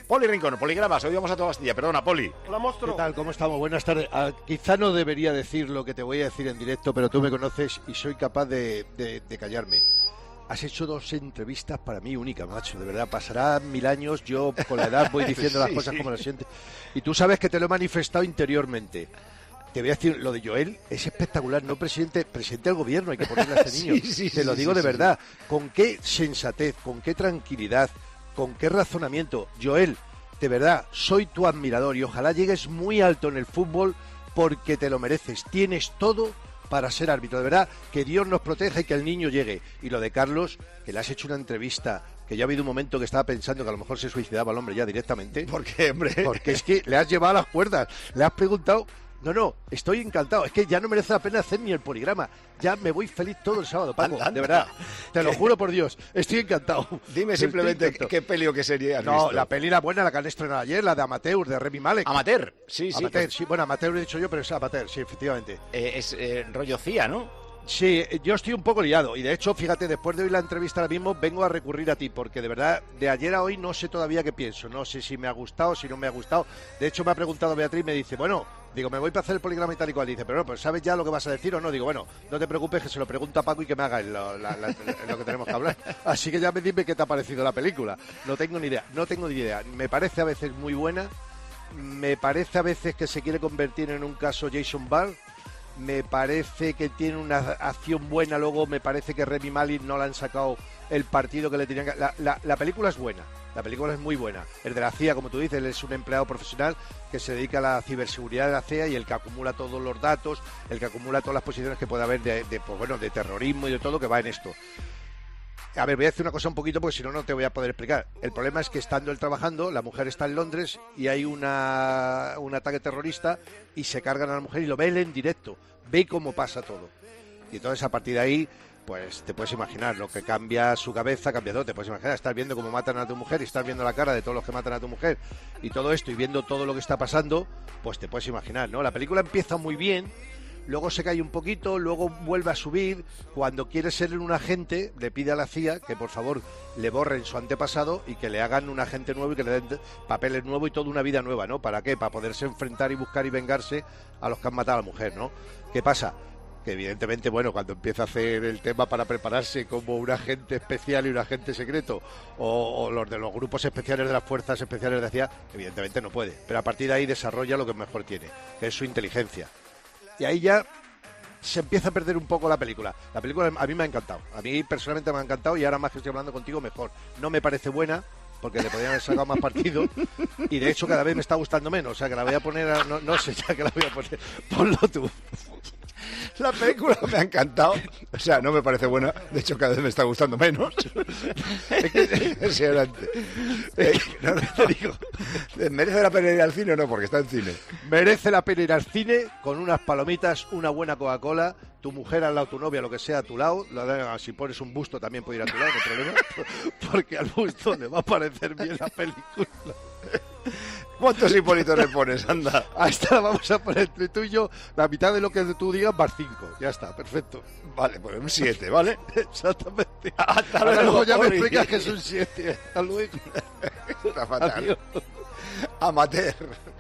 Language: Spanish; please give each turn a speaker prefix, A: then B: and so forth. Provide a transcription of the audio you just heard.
A: Poli Rincón, Poligramas, hoy vamos a toda Bastilla. Perdona, Poli.
B: Hola, monstruo.
C: ¿Qué tal? ¿Cómo estamos? Buenas tardes. Quizá no debería decir lo que te voy a decir en directo, pero tú me conoces y soy capaz de callarme. Has hecho 2 entrevistas para mí únicas, macho. De verdad, pasarán 1000 años. Yo con la edad voy diciendo las cosas como las siento. Y tú sabes que te lo he manifestado interiormente. Te voy a decir, lo de Joel es espectacular, no presidente del gobierno, hay que ponerle a este niño. Te lo digo de verdad. Con qué sensatez, con qué tranquilidad, con qué razonamiento. Joel, de verdad, soy tu admirador y ojalá llegues muy alto en el fútbol porque te lo mereces. Tienes todo para ser árbitro. De verdad, que Dios nos proteja y que el niño llegue. Y lo de Carlos, que le has hecho una entrevista, que ya ha habido un momento que estaba pensando que a lo mejor se suicidaba el hombre ya directamente.
A: ¿Por qué, hombre?
C: Porque es que le has llevado a las cuerdas, le has preguntado... No, estoy encantado. Es que ya no merece la pena hacer ni el poligrama. Ya me voy feliz todo el sábado, Paco.
A: Anda.
C: De verdad. Te lo juro por Dios. Estoy encantado.
A: Dime simplemente qué peli o qué serie has
C: No,
A: visto.
C: la peli era buena, la que han estrenado ayer, la de Amateur, de Remy Malek.
A: Amateur, sí.
C: Amateur, sí. Bueno, Amateur he dicho yo, pero es Amateur, sí, efectivamente.
A: Es rollo CIA, ¿no?
C: Sí, yo estoy un poco liado y de hecho, fíjate, después de oír la entrevista ahora mismo vengo a recurrir a ti porque de verdad, de ayer a hoy no sé todavía qué pienso, no sé si me ha gustado, si no me ha gustado. De hecho me ha preguntado Beatriz, me dice, bueno, digo, me voy para hacer el poligrama y tal y cual. Dice, pero no, pues ¿sabes ya lo que vas a decir o no? Digo, bueno, no te preocupes que se lo pregunto a Paco y que me haga en lo que tenemos que hablar. Así que ya me dime qué te ha parecido la película. No tengo ni idea. Me parece a veces muy buena, me parece a veces que se quiere convertir en un caso Jason Bourne. Me parece que tiene una acción buena, luego me parece que Remy Malek no le han sacado el partido que le tenían que... La película es buena, la película es muy buena. El de la CIA, como tú dices, él es un empleado profesional que se dedica a la ciberseguridad de la CIA y el que acumula todos los datos, el que acumula todas las posiciones que puede haber de terrorismo y de todo que va en esto. A ver, voy a decir una cosa un poquito porque si no, no te voy a poder explicar. El problema es que estando él trabajando, la mujer está en Londres y hay un ataque terrorista y se cargan a la mujer y lo ve él en directo. Ve cómo pasa todo. Y entonces a partir de ahí, pues te puedes imaginar lo que cambia su cabeza, cambia todo. Te puedes imaginar, estar viendo cómo matan a tu mujer y estar viendo la cara de todos los que matan a tu mujer y todo esto y viendo todo lo que está pasando, pues te puedes imaginar, ¿no? La película empieza muy bien. Luego se cae un poquito, luego vuelve a subir. Cuando quiere ser un agente, le pide a la CIA que por favor le borren su antepasado y que le hagan un agente nuevo y que le den papeles nuevos y toda una vida nueva, ¿no? ¿Para qué? Para poderse enfrentar y buscar y vengarse a los que han matado a la mujer, ¿no? ¿Qué pasa? Que evidentemente, bueno, cuando empieza a hacer el tema para prepararse como un agente especial y un agente secreto, o los de los grupos especiales de las fuerzas especiales de la CIA, evidentemente no puede. Pero a partir de ahí desarrolla lo que mejor tiene, que es su inteligencia. Y ahí ya se empieza a perder un poco la película. La película a mí me ha encantado. A mí personalmente me ha encantado y ahora más que estoy hablando contigo mejor. No me parece buena porque le podrían haber sacado más partido y de hecho cada vez me está gustando menos. O sea que la voy a poner, no sé ya que la voy a poner. Ponlo tú.
A: La película me ha encantado. O sea, no me parece buena. De hecho, cada vez me está gustando menos. Es que es impresionante. No te digo. ¿Merece la pena ir al cine o no? Porque está en cine.
C: Merece la pena ir al cine con unas palomitas, una buena Coca-Cola, tu mujer al lado, tu novia, lo que sea, a tu lado. Si pones un busto también puede ir a tu lado, no hay problema. Porque al busto le va a parecer bien la película.
A: ¿Cuántos Hipólitos le pones? Anda.
C: A esta la vamos a poner entre tú y yo, la mitad de lo que tú digas, más 5. Ya está, perfecto.
A: Vale, pues un 7, ¿vale?
C: Exactamente.
A: Hasta
C: luego ya me
A: Poli.
C: explicas que es un 7. Hasta luego.
A: Está fatal.
C: Adiós.
A: Amateur.